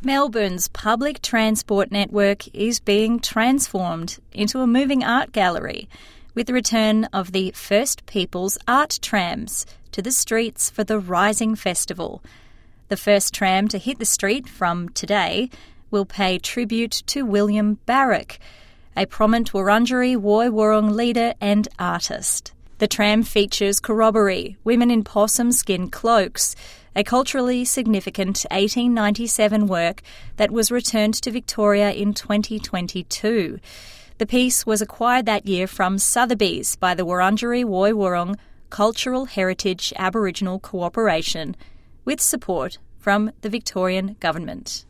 Melbourne's public transport network is being transformed into a moving art gallery with the return of the First Peoples art trams to the streets for the Rising Festival. The first tram to hit the street from today will pay tribute to William Barrack, a prominent Wurundjeri Woi Wurrung leader and artist. The tram features corroboree, women in possum skin cloaks, a culturally significant 1897 work that was returned to Victoria in 2022. The piece was acquired that year from Sotheby's by the Wurundjeri Woi Wurrung Cultural Heritage Aboriginal Cooperation, with support from the Victorian Government.